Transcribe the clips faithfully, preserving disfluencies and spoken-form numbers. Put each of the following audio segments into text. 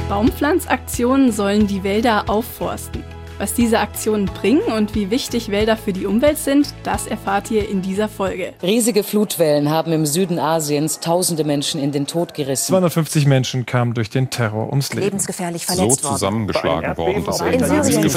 Baumpflanzaktionen sollen die Wälder aufforsten. Was diese Aktionen bringen und wie wichtig Wälder für die Umwelt sind, das erfahrt ihr in dieser Folge. Riesige Flutwellen haben im Süden Asiens tausende Menschen in den Tod gerissen. zweihundertfünfzig Menschen kamen durch den Terror ums Leben. Lebensgefährlich verletzt so zusammengeschlagen worden, dass In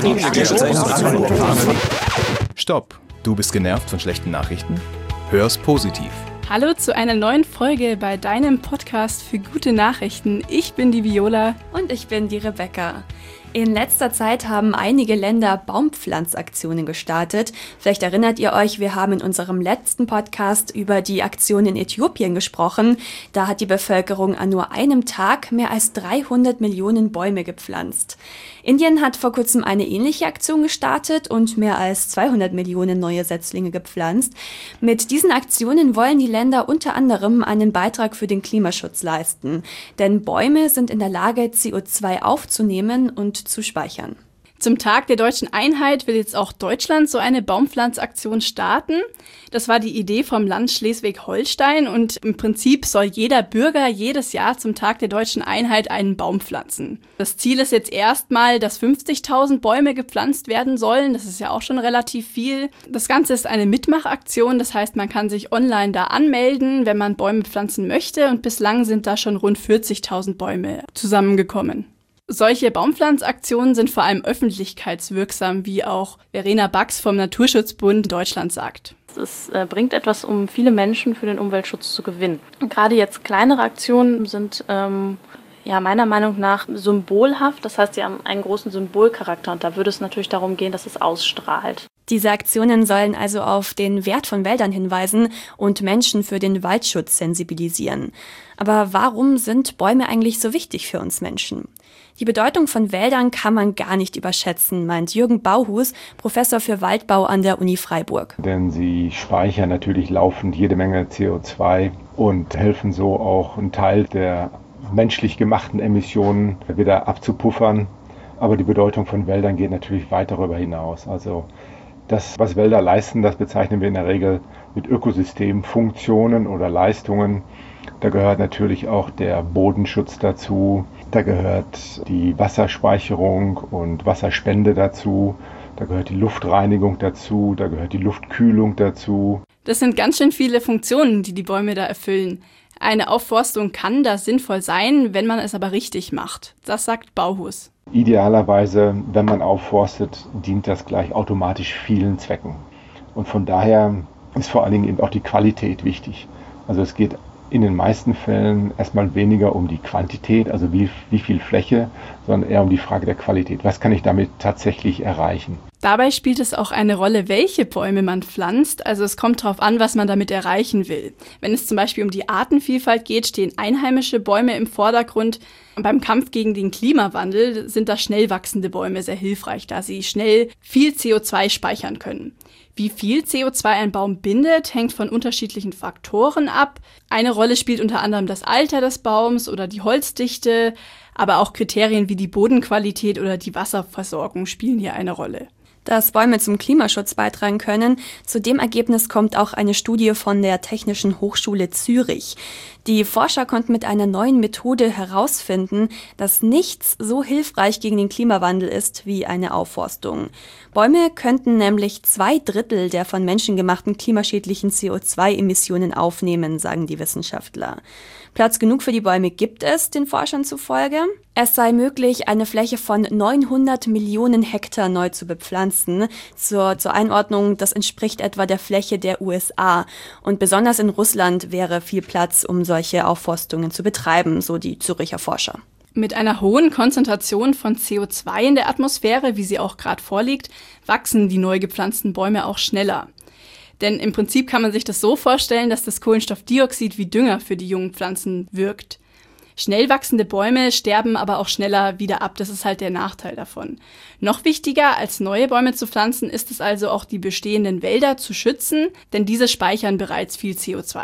Syrien. Stopp! Du bist genervt von schlechten Nachrichten? Hör's positiv. Hallo zu einer neuen Folge bei deinem Podcast für gute Nachrichten. Ich bin die Viola. Und ich bin die Rebecca. In letzter Zeit haben einige Länder Baumpflanzaktionen gestartet. Vielleicht erinnert ihr euch, wir haben in unserem letzten Podcast über die Aktion in Äthiopien gesprochen. Da hat die Bevölkerung an nur einem Tag mehr als dreihundert Millionen Bäume gepflanzt. Indien hat vor kurzem eine ähnliche Aktion gestartet und mehr als zweihundert Millionen neue Setzlinge gepflanzt. Mit diesen Aktionen wollen die Länder unter anderem einen Beitrag für den Klimaschutz leisten. Denn Bäume sind in der Lage, C O zwei aufzunehmen und zu speichern. Zum Tag der deutschen Einheit will jetzt auch Deutschland so eine Baumpflanzaktion starten. Das war die Idee vom Land Schleswig-Holstein und im Prinzip soll jeder Bürger jedes Jahr zum Tag der deutschen Einheit einen Baum pflanzen. Das Ziel ist jetzt erstmal, dass fünfzigtausend Bäume gepflanzt werden sollen. Das ist ja auch schon relativ viel. Das Ganze ist eine Mitmachaktion, das heißt, man kann sich online da anmelden, wenn man Bäume pflanzen möchte, und bislang sind da schon rund vierzigtausend Bäume zusammengekommen. Solche Baumpflanzaktionen sind vor allem öffentlichkeitswirksam, wie auch Verena Bax vom Naturschutzbund Deutschland sagt. Es äh, bringt etwas, um viele Menschen für den Umweltschutz zu gewinnen. Und gerade jetzt kleinere Aktionen sind ähm, ja meiner Meinung nach symbolhaft. Das heißt, sie haben einen großen Symbolcharakter und da würde es natürlich darum gehen, dass es ausstrahlt. Diese Aktionen sollen also auf den Wert von Wäldern hinweisen und Menschen für den Waldschutz sensibilisieren. Aber warum sind Bäume eigentlich so wichtig für uns Menschen? Die Bedeutung von Wäldern kann man gar nicht überschätzen, meint Jürgen Bauhus, Professor für Waldbau an der Uni Freiburg. Denn sie speichern natürlich laufend jede Menge C O zwei und helfen so auch einen Teil der menschlich gemachten Emissionen wieder abzupuffern. Aber die Bedeutung von Wäldern geht natürlich weit darüber hinaus. Also das, was Wälder leisten, das bezeichnen wir in der Regel mit Ökosystemfunktionen oder Leistungen. Da gehört natürlich auch der Bodenschutz dazu, da gehört die Wasserspeicherung und Wasserspende dazu, da gehört die Luftreinigung dazu, da gehört die Luftkühlung dazu. Das sind ganz schön viele Funktionen, die die Bäume da erfüllen. Eine Aufforstung kann da sinnvoll sein, wenn man es aber richtig macht. Das sagt Bauhus. Idealerweise, wenn man aufforstet, dient das gleich automatisch vielen Zwecken. Und von daher ist vor allen Dingen eben auch die Qualität wichtig. Also es geht in den meisten Fällen erstmal weniger um die Quantität, also wie, wie viel Fläche, sondern eher um die Frage der Qualität. Was kann ich damit tatsächlich erreichen? Dabei spielt es auch eine Rolle, welche Bäume man pflanzt. Also es kommt darauf an, was man damit erreichen will. Wenn es zum Beispiel um die Artenvielfalt geht, stehen einheimische Bäume im Vordergrund. Und beim Kampf gegen den Klimawandel sind da schnell wachsende Bäume sehr hilfreich, da sie schnell viel C O zwei speichern können. Wie viel C O zwei ein Baum bindet, hängt von unterschiedlichen Faktoren ab. Eine Rolle spielt unter anderem das Alter des Baums oder die Holzdichte, aber auch Kriterien wie die Bodenqualität oder die Wasserversorgung spielen hier eine Rolle. Dass Bäume zum Klimaschutz beitragen können, zu dem Ergebnis kommt auch eine Studie von der Technischen Hochschule Zürich. Die Forscher konnten mit einer neuen Methode herausfinden, dass nichts so hilfreich gegen den Klimawandel ist wie eine Aufforstung. Bäume könnten nämlich zwei Drittel der von Menschen gemachten klimaschädlichen C O zwei Emissionen aufnehmen, sagen die Wissenschaftler. Platz genug für die Bäume gibt es, den Forschern zufolge. Es sei möglich, eine Fläche von neunhundert Millionen Hektar neu zu bepflanzen. Zur, zur Einordnung, das entspricht etwa der Fläche der U S A. Und besonders in Russland wäre viel Platz, um solche Aufforstungen zu betreiben, so die Züricher Forscher. Mit einer hohen Konzentration von C O zwei in der Atmosphäre, wie sie auch gerade vorliegt, wachsen die neu gepflanzten Bäume auch schneller. Denn im Prinzip kann man sich das so vorstellen, dass das Kohlenstoffdioxid wie Dünger für die jungen Pflanzen wirkt. Schnell wachsende Bäume sterben aber auch schneller wieder ab. Das ist halt der Nachteil davon. Noch wichtiger als neue Bäume zu pflanzen, ist es also auch, die bestehenden Wälder zu schützen, denn diese speichern bereits viel C O zwei.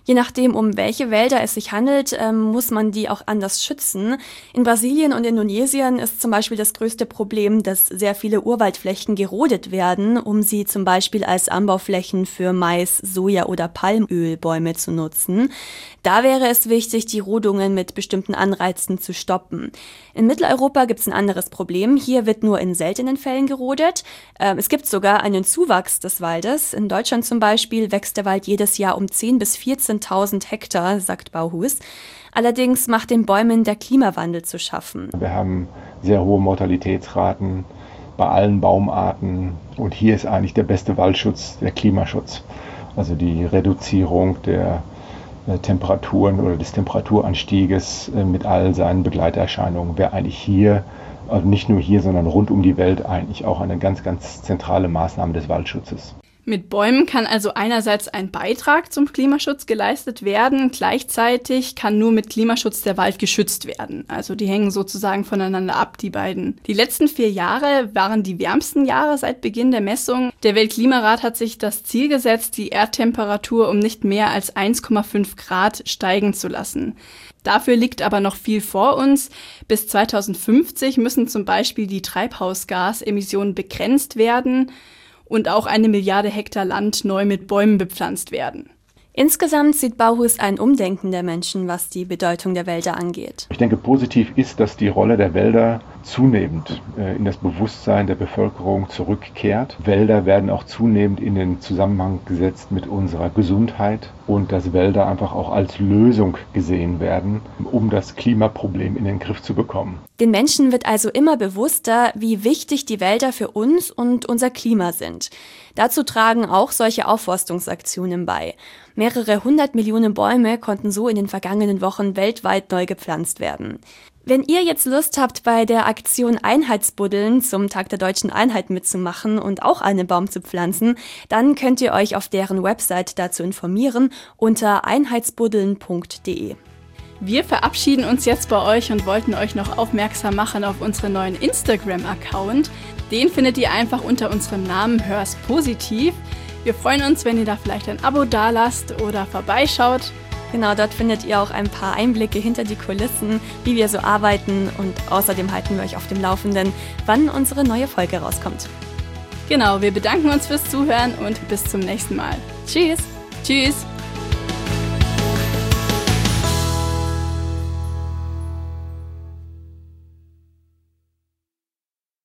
Je nachdem, um welche Wälder es sich handelt, ähm, muss man die auch anders schützen. In Brasilien und Indonesien ist zum Beispiel das größte Problem, dass sehr viele Urwaldflächen gerodet werden, um sie zum Beispiel als Anbauflächen für Mais, Soja oder Palmölbäume zu nutzen. Da wäre es wichtig, die Rodungen mit bestimmten Anreizen zu stoppen. In Mitteleuropa gibt es ein anderes Problem. Hier wird nur in seltenen Fällen gerodet. Ähm, es gibt sogar einen Zuwachs des Waldes. In Deutschland zum Beispiel wächst der Wald jedes Jahr um zehn bis vierzehntausend Hektar, sagt Bauhus. Allerdings macht den Bäumen der Klimawandel zu schaffen. Wir haben sehr hohe Mortalitätsraten bei allen Baumarten. Und hier ist eigentlich der beste Waldschutz der Klimaschutz. Also die Reduzierung der Temperaturen oder des Temperaturanstieges mit all seinen Begleiterscheinungen wäre eigentlich hier, also nicht nur hier, sondern rund um die Welt eigentlich auch eine ganz, ganz zentrale Maßnahme des Waldschutzes. Mit Bäumen kann also einerseits ein Beitrag zum Klimaschutz geleistet werden, gleichzeitig kann nur mit Klimaschutz der Wald geschützt werden. Also die hängen sozusagen voneinander ab, die beiden. Die letzten vier Jahre waren die wärmsten Jahre seit Beginn der Messung. Der Weltklimarat hat sich das Ziel gesetzt, die Erdtemperatur um nicht mehr als eins Komma fünf Grad steigen zu lassen. Dafür liegt aber noch viel vor uns. Bis zweitausendfünfzig müssen zum Beispiel die Treibhausgasemissionen begrenzt werden und auch eine Milliarde Hektar Land neu mit Bäumen bepflanzt werden. Insgesamt sieht Bauhus ein Umdenken der Menschen, was die Bedeutung der Wälder angeht. Ich denke, positiv ist, dass die Rolle der Wälder zunehmend äh, in das Bewusstsein der Bevölkerung zurückkehrt. Wälder werden auch zunehmend in den Zusammenhang gesetzt mit unserer Gesundheit und dass Wälder einfach auch als Lösung gesehen werden, um das Klimaproblem in den Griff zu bekommen. Den Menschen wird also immer bewusster, wie wichtig die Wälder für uns und unser Klima sind. Dazu tragen auch solche Aufforstungsaktionen bei. Mehrere hundert Millionen Bäume konnten so in den vergangenen Wochen weltweit neu gepflanzt werden. Wenn ihr jetzt Lust habt, bei der Aktion Einheitsbuddeln zum Tag der Deutschen Einheit mitzumachen und auch einen Baum zu pflanzen, dann könnt ihr euch auf deren Website dazu informieren unter einheitsbuddeln punkt de. Wir verabschieden uns jetzt bei euch und wollten euch noch aufmerksam machen auf unseren neuen Instagram-Account. Den findet ihr einfach unter unserem Namen Hör's Positiv. Wir freuen uns, wenn ihr da vielleicht ein Abo dalasst oder vorbeischaut. Genau, dort findet ihr auch ein paar Einblicke hinter die Kulissen, wie wir so arbeiten und außerdem halten wir euch auf dem Laufenden, wann unsere neue Folge rauskommt. Genau, wir bedanken uns fürs Zuhören und bis zum nächsten Mal. Tschüss! Tschüss!